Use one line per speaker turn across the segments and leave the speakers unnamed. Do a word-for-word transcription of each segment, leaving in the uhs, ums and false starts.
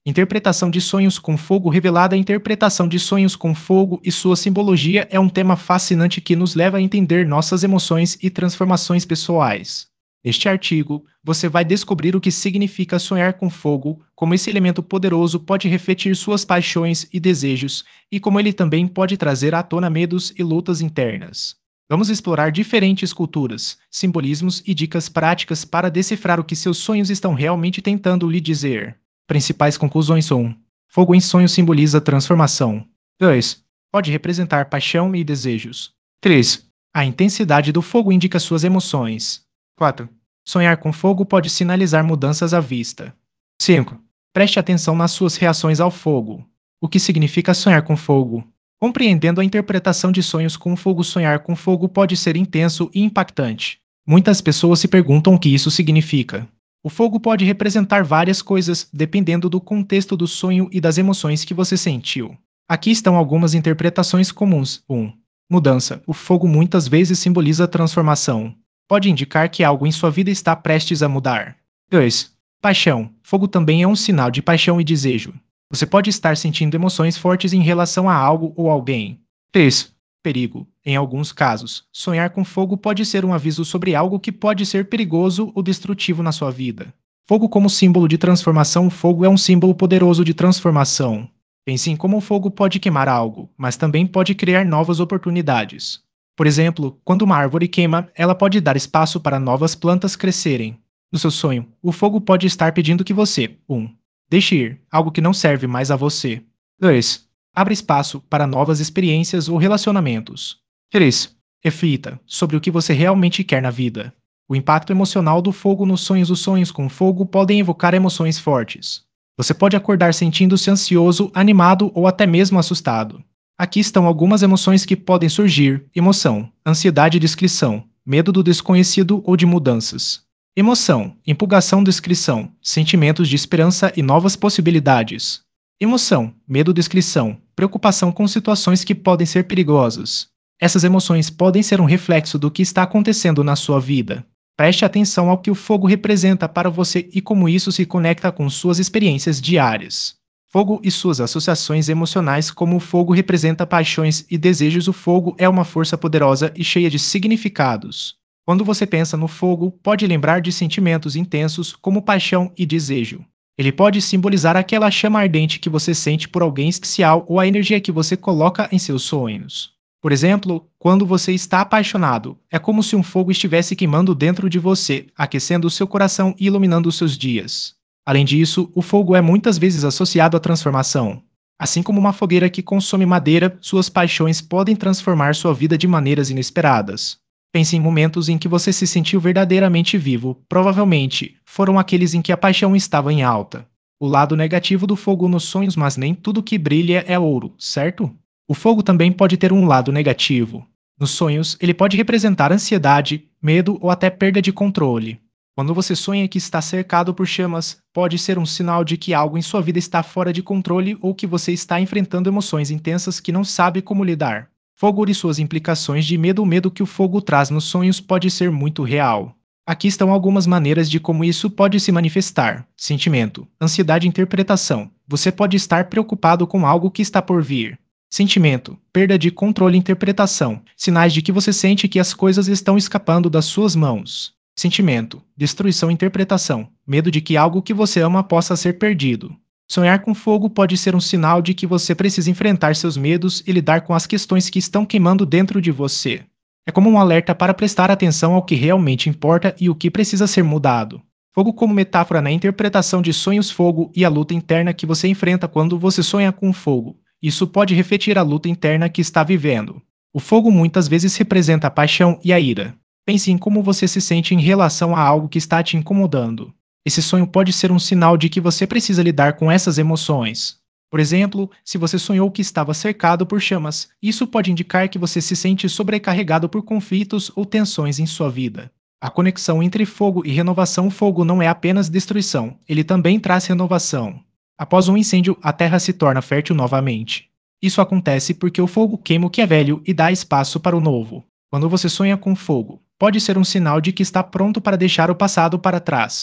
Interpretação de sonhos com fogo revelada. A interpretação de sonhos com fogo e sua simbologia é um tema fascinante que nos leva a entender nossas emoções e transformações pessoais. Neste artigo, você vai descobrir o que significa sonhar com fogo, como esse elemento poderoso pode refletir suas paixões e desejos, e como ele também pode trazer à tona medos e lutas internas. Vamos explorar diferentes culturas, simbolismos e dicas práticas para decifrar o que seus sonhos estão realmente tentando lhe dizer. Principais conclusões: um. Fogo em sonho simboliza transformação. dois. Pode representar paixão e desejos. três. A intensidade do fogo indica suas emoções. quatro. Sonhar com fogo pode sinalizar mudanças à vista. cinco. Preste atenção nas suas reações ao fogo. O que significa sonhar com fogo? Compreendendo a interpretação de sonhos com fogo, sonhar com fogo pode ser intenso e impactante. Muitas pessoas se perguntam o que isso significa. O fogo pode representar várias coisas, dependendo do contexto do sonho e das emoções que você sentiu. Aqui estão algumas interpretações comuns. um. Mudança. O fogo muitas vezes simboliza transformação. Pode indicar que algo em sua vida está prestes a mudar. dois. Paixão. Fogo também é um sinal de paixão e desejo. Você pode estar sentindo emoções fortes em relação a algo ou alguém. três. Perigo. Em alguns casos, sonhar com fogo pode ser um aviso sobre algo que pode ser perigoso ou destrutivo na sua vida. Fogo como símbolo de transformação. O fogo é um símbolo poderoso de transformação. Pense em como o fogo pode queimar algo, mas também pode criar novas oportunidades. Por exemplo, quando uma árvore queima, ela pode dar espaço para novas plantas crescerem. No seu sonho, o fogo pode estar pedindo que você: um. Deixe ir algo que não serve mais a você. dois. Abra espaço para novas experiências ou relacionamentos. três. Reflita sobre o que você realmente quer na vida. O impacto emocional do fogo nos sonhos. Os sonhos com fogo podem evocar emoções fortes. Você pode acordar sentindo-se ansioso, animado ou até mesmo assustado. Aqui estão algumas emoções que podem surgir: emoção, ansiedade e descrição, medo do desconhecido ou de mudanças. Emoção, empolgação, descrição, sentimentos de esperança e novas possibilidades. Emoção, medo, descrição, preocupação com situações que podem ser perigosas. Essas emoções podem ser um reflexo do que está acontecendo na sua vida. Preste atenção ao que o fogo representa para você e como isso se conecta com suas experiências diárias. Fogo e suas associações emocionais. Como o fogo representa paixões e desejos, o fogo é uma força poderosa e cheia de significados. Quando você pensa no fogo, pode lembrar de sentimentos intensos como paixão e desejo. Ele pode simbolizar aquela chama ardente que você sente por alguém especial ou a energia que você coloca em seus sonhos. Por exemplo, quando você está apaixonado, é como se um fogo estivesse queimando dentro de você, aquecendo o seu coração e iluminando os seus dias. Além disso, o fogo é muitas vezes associado à transformação. Assim como uma fogueira que consome madeira, suas paixões podem transformar sua vida de maneiras inesperadas. Pense em momentos em que você se sentiu verdadeiramente vivo. Provavelmente, foram aqueles em que a paixão estava em alta. O lado negativo do fogo nos sonhos. Mas nem tudo que brilha é ouro, certo? O fogo também pode ter um lado negativo. Nos sonhos, ele pode representar ansiedade, medo ou até perda de controle. Quando você sonha que está cercado por chamas, pode ser um sinal de que algo em sua vida está fora de controle ou que você está enfrentando emoções intensas que não sabe como lidar. Fogo e suas implicações de medo. O medo que o fogo traz nos sonhos pode ser muito real. Aqui estão algumas maneiras de como isso pode se manifestar. Sentimento, ansiedade, interpretação. Você pode estar preocupado com algo que está por vir. Sentimento, perda de controle, interpretação. Sinais de que você sente que as coisas estão escapando das suas mãos. Sentimento, destruição, interpretação. Medo de que algo que você ama possa ser perdido. Sonhar com fogo pode ser um sinal de que você precisa enfrentar seus medos e lidar com as questões que estão queimando dentro de você. É como um alerta para prestar atenção ao que realmente importa e o que precisa ser mudado. Fogo como metáfora na interpretação de sonhos. Fogo e a luta interna que você enfrenta quando você sonha com fogo. Isso pode refletir a luta interna que está vivendo. O fogo muitas vezes representa a paixão e a ira. Pense em como você se sente em relação a algo que está te incomodando. Esse sonho pode ser um sinal de que você precisa lidar com essas emoções. Por exemplo, se você sonhou que estava cercado por chamas, isso pode indicar que você se sente sobrecarregado por conflitos ou tensões em sua vida. A conexão entre fogo e renovação. O fogo não é apenas destruição, ele também traz renovação. Após um incêndio, a terra se torna fértil novamente. Isso acontece porque o fogo queima o que é velho e dá espaço para o novo. Quando você sonha com fogo, pode ser um sinal de que está pronto para deixar o passado para trás.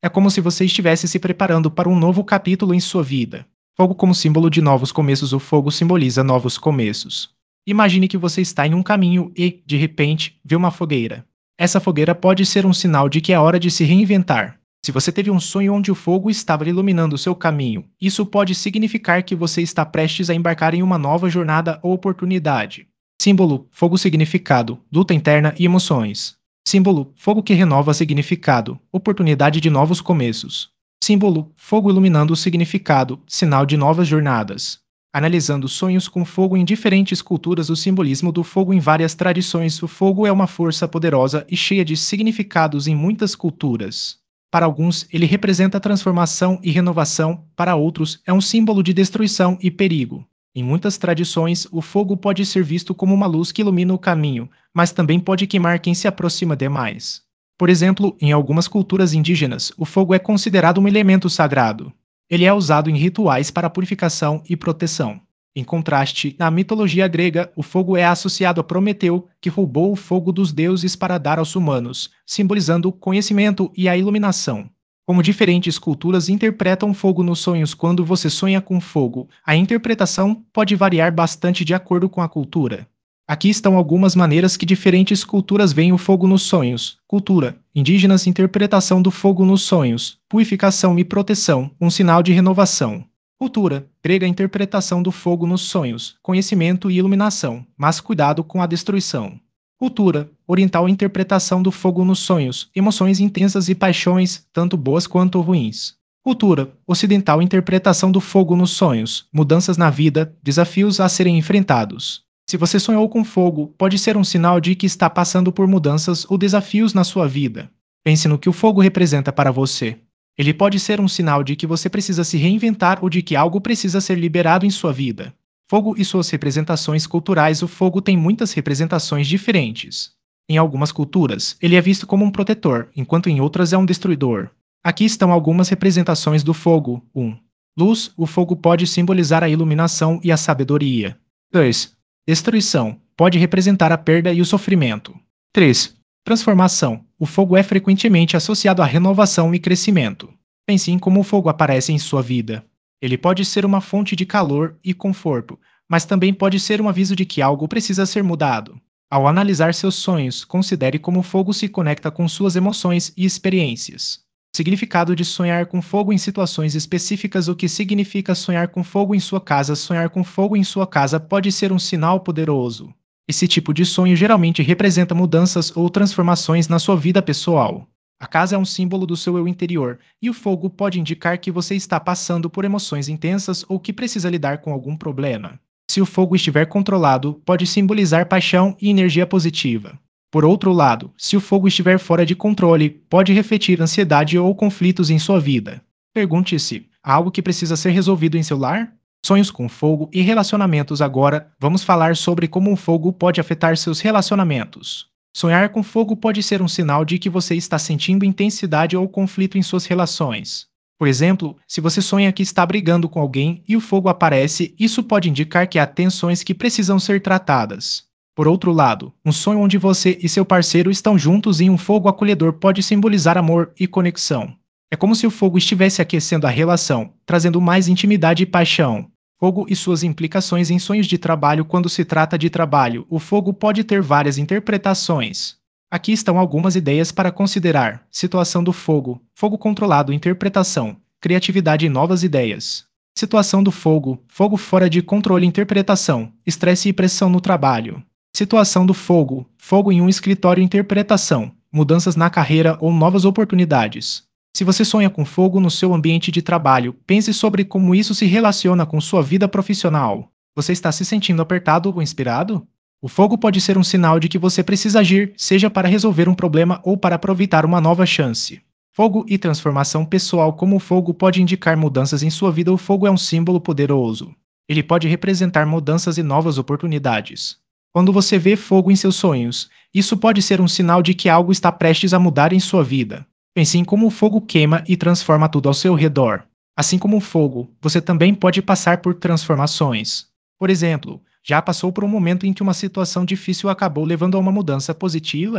É como se você estivesse se preparando para um novo capítulo em sua vida. Fogo como símbolo de novos começos, o fogo simboliza novos começos. Imagine que você está em um caminho e, de repente, vê uma fogueira. Essa fogueira pode ser um sinal de que é hora de se reinventar. Se você teve um sonho onde o fogo estava iluminando o seu caminho, isso pode significar que você está prestes a embarcar em uma nova jornada ou oportunidade. Símbolo: fogo, significado, luta interna e emoções. Símbolo: fogo que renova, significado, oportunidade de novos começos. Símbolo: fogo iluminando o significado, sinal de novas jornadas. Analisando sonhos com fogo em diferentes culturas, o simbolismo do fogo em várias tradições, o fogo é uma força poderosa e cheia de significados em muitas culturas. Para alguns, ele representa transformação e renovação, para outros, é um símbolo de destruição e perigo. Em muitas tradições, o fogo pode ser visto como uma luz que ilumina o caminho, mas também pode queimar quem se aproxima demais. Por exemplo, em algumas culturas indígenas, o fogo é considerado um elemento sagrado. Ele é usado em rituais para purificação e proteção. Em contraste, na mitologia grega, o fogo é associado a Prometeu, que roubou o fogo dos deuses para dar aos humanos, simbolizando o conhecimento e a iluminação. Como diferentes culturas interpretam fogo nos sonhos. Quando você sonha com fogo, a interpretação pode variar bastante de acordo com a cultura. Aqui estão algumas maneiras que diferentes culturas veem o fogo nos sonhos. Cultura: indígenas, interpretação do fogo nos sonhos, purificação e proteção, um sinal de renovação. Cultura grega, interpretação do fogo nos sonhos, conhecimento e iluminação, mas cuidado com a destruição. Cultura oriental, interpretação do fogo nos sonhos, emoções intensas e paixões, tanto boas quanto ruins. Cultura ocidental, interpretação do fogo nos sonhos, mudanças na vida, desafios a serem enfrentados. Se você sonhou com fogo, pode ser um sinal de que está passando por mudanças ou desafios na sua vida. Pense no que o fogo representa para você. Ele pode ser um sinal de que você precisa se reinventar ou de que algo precisa ser liberado em sua vida. Fogo e suas representações culturais. O fogo tem muitas representações diferentes. Em algumas culturas, ele é visto como um protetor, enquanto em outras é um destruidor. Aqui estão algumas representações do fogo. um. Luz: o fogo pode simbolizar a iluminação e a sabedoria. dois. Destruição: pode representar a perda e o sofrimento. três. Transformação: o fogo é frequentemente associado à renovação e crescimento. Pense em como o fogo aparece em sua vida. Ele pode ser uma fonte de calor e conforto, mas também pode ser um aviso de que algo precisa ser mudado. Ao analisar seus sonhos, considere como o fogo se conecta com suas emoções e experiências. Significado de sonhar com fogo em situações específicas. O que significa sonhar com fogo em sua casa? Sonhar com fogo em sua casa pode ser um sinal poderoso. Esse tipo de sonho geralmente representa mudanças ou transformações na sua vida pessoal. A casa é um símbolo do seu eu interior, e o fogo pode indicar que você está passando por emoções intensas ou que precisa lidar com algum problema. Se o fogo estiver controlado, pode simbolizar paixão e energia positiva. Por outro lado, se o fogo estiver fora de controle, pode refletir ansiedade ou conflitos em sua vida. Pergunte-se: há algo que precisa ser resolvido em seu lar? Sonhos com fogo e relacionamentos. Agora, vamos falar sobre como o fogo pode afetar seus relacionamentos. Sonhar com fogo pode ser um sinal de que você está sentindo intensidade ou conflito em suas relações. Por exemplo, se você sonha que está brigando com alguém e o fogo aparece, isso pode indicar que há tensões que precisam ser tratadas. Por outro lado, um sonho onde você e seu parceiro estão juntos em um fogo acolhedor pode simbolizar amor e conexão. É como se o fogo estivesse aquecendo a relação, trazendo mais intimidade e paixão. Fogo e suas implicações em sonhos de trabalho. Quando se trata de trabalho, o fogo pode ter várias interpretações. Aqui estão algumas ideias para considerar. Situação do fogo: fogo controlado, interpretação, criatividade e novas ideias. Situação do fogo: fogo fora de controle, interpretação, estresse e pressão no trabalho. Situação do fogo: fogo em um escritório, interpretação, mudanças na carreira ou novas oportunidades. Se você sonha com fogo no seu ambiente de trabalho, pense sobre como isso se relaciona com sua vida profissional. Você está se sentindo apertado ou inspirado? O fogo pode ser um sinal de que você precisa agir, seja para resolver um problema ou para aproveitar uma nova chance. Fogo e transformação pessoal. Como o fogo pode indicar mudanças em sua vida? O fogo é um símbolo poderoso. Ele pode representar mudanças e novas oportunidades. Quando você vê fogo em seus sonhos, isso pode ser um sinal de que algo está prestes a mudar em sua vida. Pense em como o fogo queima e transforma tudo ao seu redor. Assim como o fogo, você também pode passar por transformações. Por exemplo, já passou por um momento em que uma situação difícil acabou levando a uma mudança positiva?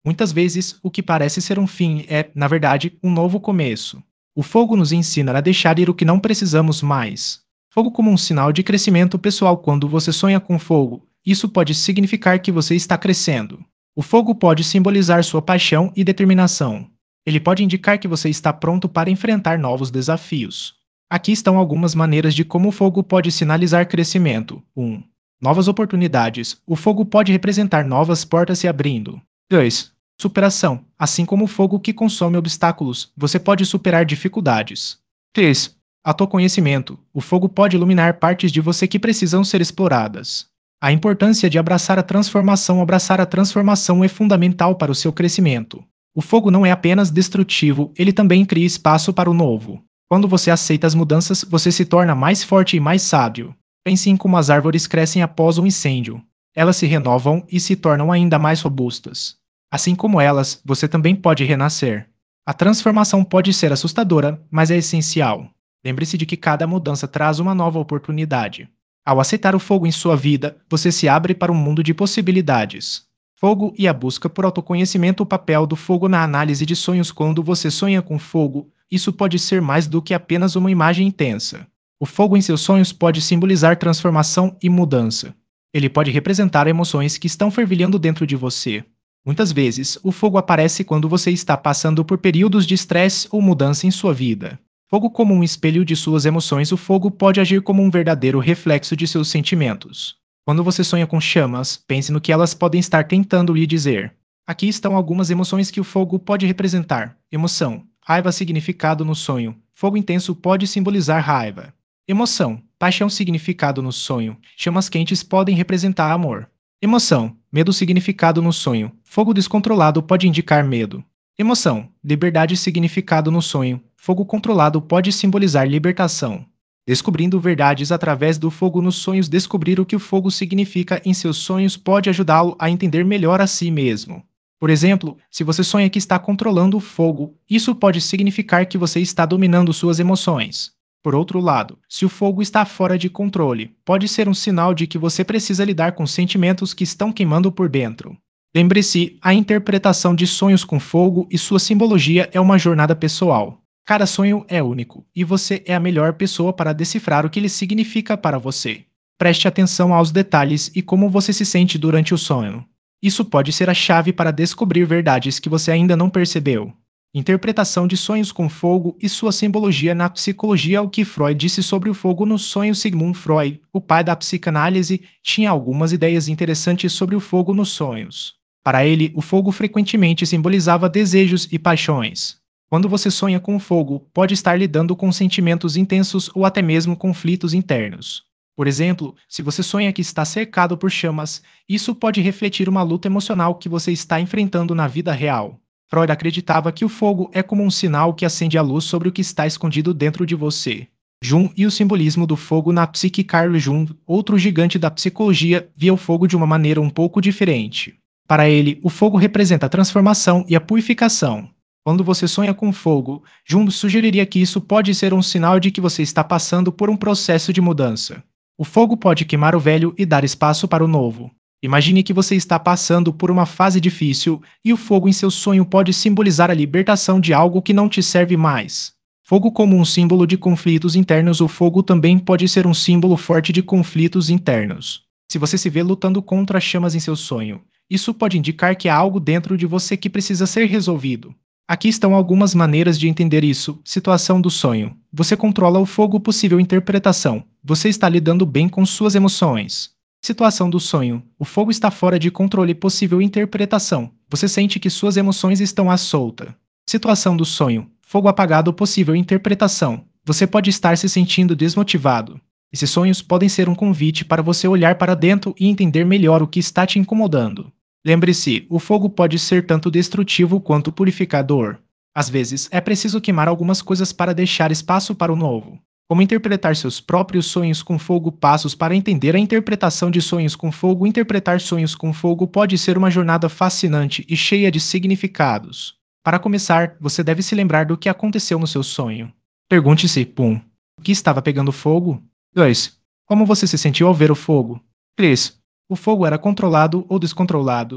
Muitas vezes, o que parece ser um fim é, na verdade, um novo começo. O fogo nos ensina a deixar ir o que não precisamos mais. Fogo como um sinal de crescimento pessoal. Quando você sonha com fogo, isso pode significar que você está crescendo. O fogo pode simbolizar sua paixão e determinação. Ele pode indicar que você está pronto para enfrentar novos desafios. Aqui estão algumas maneiras de como o fogo pode sinalizar crescimento. um. Novas oportunidades. O fogo pode representar novas portas se abrindo. dois. Superação. Assim como o fogo que consome obstáculos, você pode superar dificuldades. três. Autoconhecimento. O fogo pode iluminar partes de você que precisam ser exploradas. A importância de abraçar a transformação. Abraçar a transformação é fundamental para o seu crescimento. O fogo não é apenas destrutivo, ele também cria espaço para o novo. Quando você aceita as mudanças, você se torna mais forte e mais sábio. Pense em como as árvores crescem após um incêndio. Elas se renovam e se tornam ainda mais robustas. Assim como elas, você também pode renascer. A transformação pode ser assustadora, mas é essencial. Lembre-se de que cada mudança traz uma nova oportunidade. Ao aceitar o fogo em sua vida, você se abre para um mundo de possibilidades. Fogo e a busca por autoconhecimento. O papel do fogo na análise de sonhos. Quando você sonha com fogo, isso pode ser mais do que apenas uma imagem intensa. O fogo em seus sonhos pode simbolizar transformação e mudança. Ele pode representar emoções que estão fervilhando dentro de você. Muitas vezes, o fogo aparece quando você está passando por períodos de estresse ou mudança em sua vida. Fogo como um espelho de suas emoções. O fogo pode agir como um verdadeiro reflexo de seus sentimentos. Quando você sonha com chamas, pense no que elas podem estar tentando lhe dizer. Aqui estão algumas emoções que o fogo pode representar. Emoção. Raiva. Significado no sonho. Fogo intenso pode simbolizar raiva. Emoção. Paixão. Significado no sonho. Chamas quentes podem representar amor. Emoção. Medo. Significado no sonho. Fogo descontrolado pode indicar medo. Emoção. Liberdade. Significado no sonho. Fogo controlado pode simbolizar libertação. Descobrindo verdades através do fogo nos sonhos. Descobrir o que o fogo significa em seus sonhos pode ajudá-lo a entender melhor a si mesmo. Por exemplo, se você sonha que está controlando o fogo, isso pode significar que você está dominando suas emoções. Por outro lado, se o fogo está fora de controle, pode ser um sinal de que você precisa lidar com sentimentos que estão queimando por dentro. Lembre-se, a interpretação de sonhos com fogo e sua simbologia é uma jornada pessoal. Cada sonho é único, e você é a melhor pessoa para decifrar o que ele significa para você. Preste atenção aos detalhes e como você se sente durante o sonho. Isso pode ser a chave para descobrir verdades que você ainda não percebeu. Interpretação de sonhos com fogo e sua simbologia na psicologia. O que Freud disse sobre o fogo nos sonhos. Sigmund Freud, o pai da psicanálise, tinha algumas ideias interessantes sobre o fogo nos sonhos. Para ele, o fogo frequentemente simbolizava desejos e paixões. Quando você sonha com fogo, pode estar lidando com sentimentos intensos ou até mesmo conflitos internos. Por exemplo, se você sonha que está cercado por chamas, isso pode refletir uma luta emocional que você está enfrentando na vida real. Freud acreditava que o fogo é como um sinal que acende a luz sobre o que está escondido dentro de você. Jung e o simbolismo do fogo na psique. Carl Jung, outro gigante da psicologia, via o fogo de uma maneira um pouco diferente. Para ele, o fogo representa a transformação e a purificação. Quando você sonha com fogo, Jung sugeriria que isso pode ser um sinal de que você está passando por um processo de mudança. O fogo pode queimar o velho e dar espaço para o novo. Imagine que você está passando por uma fase difícil e o fogo em seu sonho pode simbolizar a libertação de algo que não te serve mais. Fogo como um símbolo de conflitos internos. O fogo também pode ser um símbolo forte de conflitos internos. Se você se vê lutando contra as chamas em seu sonho, isso pode indicar que há algo dentro de você que precisa ser resolvido. Aqui estão algumas maneiras de entender isso. Situação do sonho. Você controla o fogo. Possível interpretação. Você está lidando bem com suas emoções. Situação do sonho. O fogo está fora de controle. Possível interpretação. Você sente que suas emoções estão à solta. Situação do sonho. Fogo apagado. Possível interpretação. Você pode estar se sentindo desmotivado. Esses sonhos podem ser um convite para você olhar para dentro e entender melhor o que está te incomodando. Lembre-se, o fogo pode ser tanto destrutivo quanto purificador. Às vezes, é preciso queimar algumas coisas para deixar espaço para o novo. Como interpretar seus próprios sonhos com fogo? Passos para entender a interpretação de sonhos com fogo. Interpretar sonhos com fogo pode ser uma jornada fascinante e cheia de significados. Para começar, você deve se lembrar do que aconteceu no seu sonho. Pergunte-se, um. O que estava pegando fogo? dois. Como você se sentiu ao ver o fogo? três. O fogo era controlado ou descontrolado?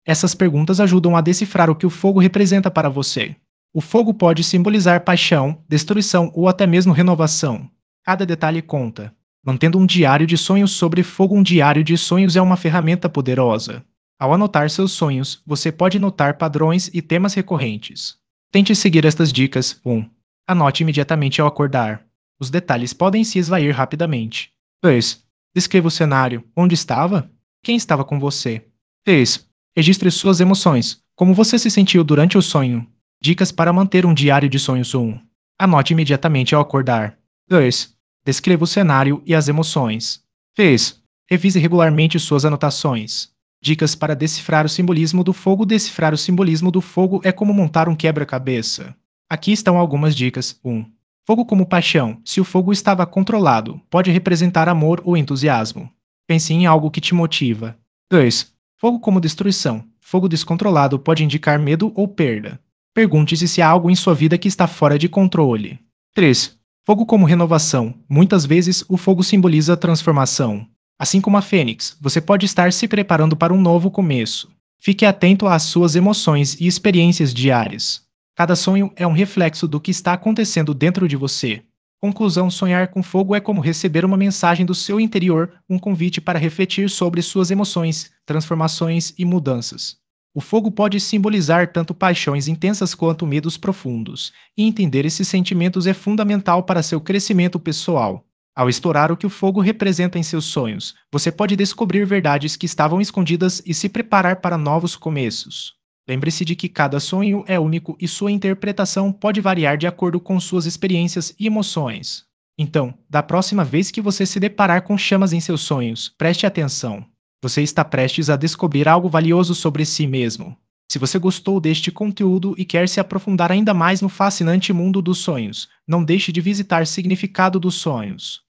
Essas perguntas ajudam a decifrar o que o fogo representa para você. O fogo pode simbolizar paixão, destruição ou até mesmo renovação. Cada detalhe conta. Mantendo um diário de sonhos sobre fogo, um diário de sonhos é uma ferramenta poderosa. Ao anotar seus sonhos, você pode notar padrões e temas recorrentes. Tente seguir estas dicas. um. Anote imediatamente ao acordar. Os detalhes podem se esvair rapidamente. dois. Descreva o cenário. Onde estava? Quem estava com você? três. Registre suas emoções. Como você se sentiu durante o sonho? Dicas para manter um diário de sonhos. um. Anote imediatamente ao acordar. dois. Descreva o cenário e as emoções. três. Revise regularmente suas anotações. Dicas para decifrar o simbolismo do fogo. Decifrar o simbolismo do fogo é como montar um quebra-cabeça. Aqui estão algumas dicas. um. Fogo como paixão. Se o fogo estava controlado, pode representar amor ou entusiasmo. Pense em algo que te motiva. dois. Fogo como destruição. Fogo descontrolado pode indicar medo ou perda. Pergunte-se se há algo em sua vida que está fora de controle. três. Fogo como renovação. Muitas vezes, o fogo simboliza transformação. Assim como a fênix, você pode estar se preparando para um novo começo. Fique atento às suas emoções e experiências diárias. Cada sonho é um reflexo do que está acontecendo dentro de você. Conclusão: sonhar com fogo é como receber uma mensagem do seu interior, um convite para refletir sobre suas emoções, transformações e mudanças. O fogo pode simbolizar tanto paixões intensas quanto medos profundos, e entender esses sentimentos é fundamental para seu crescimento pessoal. Ao explorar o que o fogo representa em seus sonhos, você pode descobrir verdades que estavam escondidas e se preparar para novos começos. Lembre-se de que cada sonho é único e sua interpretação pode variar de acordo com suas experiências e emoções. Então, da próxima vez que você se deparar com chamas em seus sonhos, preste atenção. Você está prestes a descobrir algo valioso sobre si mesmo. Se você gostou deste conteúdo e quer se aprofundar ainda mais no fascinante mundo dos sonhos, não deixe de visitar Significado dos Sonhos.